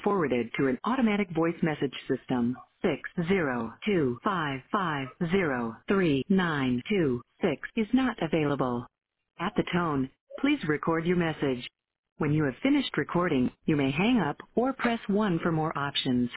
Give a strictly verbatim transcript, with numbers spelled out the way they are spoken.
forwarded to an automatic voice message system. Six zero two five five zero three nine two six is not available. At the tone, please record your message. When you have finished recording, you may hang up or press one for more options.